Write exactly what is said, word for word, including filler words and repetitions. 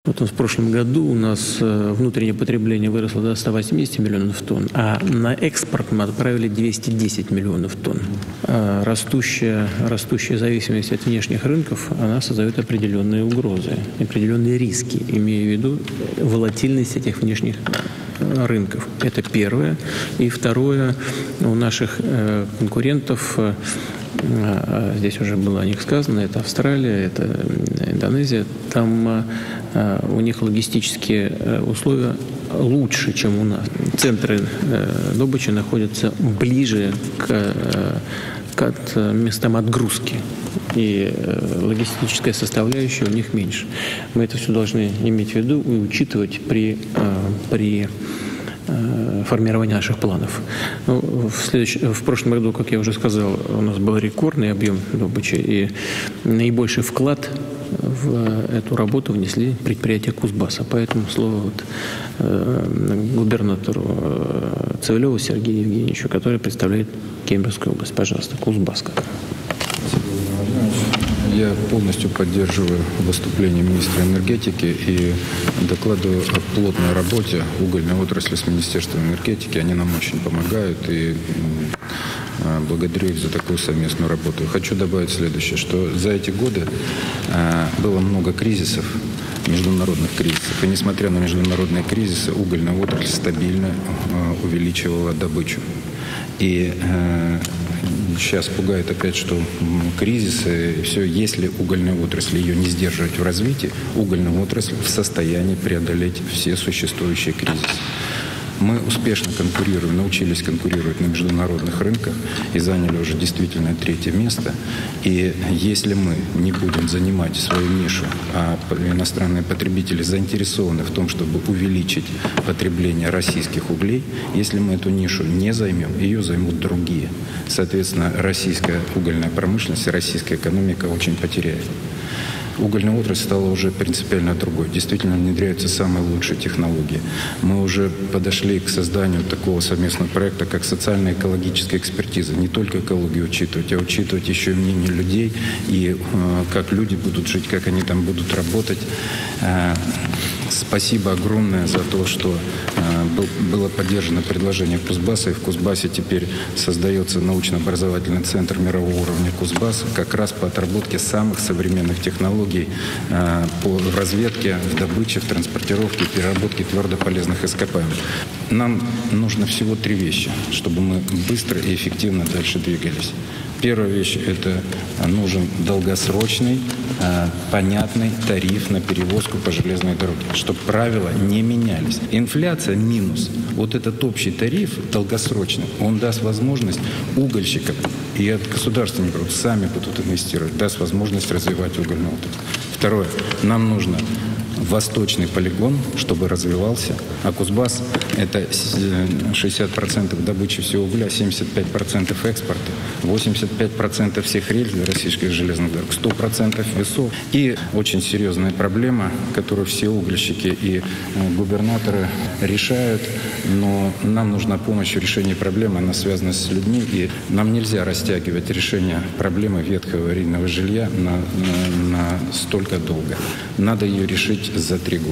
Вот в прошлом году у нас внутреннее потребление выросло до ста восьмидесяти миллионов тонн, а на экспорт мы отправили двести десять миллионов тонн. А растущая, растущая зависимость от внешних рынков, она создает определенные угрозы, определенные риски, имея в виду волатильность этих внешних рынков. Это первое. И второе, у наших конкурентов, здесь уже было о них сказано, это Австралия, это Индонезия, там у них логистические условия лучше, чем у нас. Центры добычи находятся ближе к, к местам отгрузки, и логистическая составляющая у них меньше. Мы это все должны иметь в виду и учитывать при, при формирования наших планов. Ну, в, следующ... в прошлом году, как я уже сказал, у нас был рекордный объем добычи, и наибольший вклад в эту работу внесли предприятия Кузбасса. Поэтому слово вот, э, губернатору э, Цивилеву Сергею Евгеньевичу, который представляет Кемеровскую область. Пожалуйста, Кузбасска. Я полностью поддерживаю выступление министра энергетики и докладываю о плотной работе угольной отрасли с Министерством энергетики. Они нам очень помогают, и благодарю их за такую совместную работу. Хочу добавить следующее, что за эти годы было много кризисов, международных кризисов. И несмотря на международные кризисы, угольная отрасль стабильно увеличивала добычу. И э, сейчас пугает опять, что кризисы, все, если угольная отрасль ее не сдерживать в развитии, угольная отрасль в состоянии преодолеть все существующие кризисы. Мы успешно конкурируем, научились конкурировать на международных рынках и заняли уже действительно третье место. И если мы не будем занимать свою нишу, а иностранные потребители заинтересованы в том, чтобы увеличить потребление российских углей, если мы эту нишу не займем, ее займут другие. Соответственно, российская угольная промышленность и российская экономика очень потеряет. Угольная отрасль стала уже принципиально другой. Действительно внедряются самые лучшие технологии. Мы уже подошли к созданию такого совместного проекта, как социальная экологическая экспертиза. Не только экологию учитывать, а учитывать еще и мнение людей, и э, как люди будут жить, как они там будут работать. Э, спасибо огромное за то, что э, был, было поддержано предложение Кузбасса, и в Кузбассе теперь создается научно-образовательный центр мирового уровня Кузбасс, как раз по отработке самых современных технологий по разведке, в добыче, в транспортировке, переработке твердополезных ископаемых. Нам нужно всего три вещи, чтобы мы быстро и эффективно дальше двигались. Первая вещь – это нужен долгосрочный, понятный тариф на перевозку по железной дороге, чтобы правила не менялись. Инфляция минус. Вот этот общий тариф долгосрочный, он даст возможность угольщикам, и от государства не будут, сами будут инвестировать, даст возможность развивать угольную отрасль. Второе. Нам нужно восточный полигон, чтобы развивался. А Кузбасс – это шестьдесят процентов добычи всего угля, семьдесят пять процентов экспорта, восемьдесят пять процентов всех рельс для российских железных дорог, сто процентов весов. И очень серьезная проблема, которую все угольщики и губернаторы решают, но нам нужна помощь в решении проблемы, она связана с людьми, и нам нельзя растягивать решение проблемы ветхого аварийного жилья на, на, на столько долго. Надо ее решить за три года.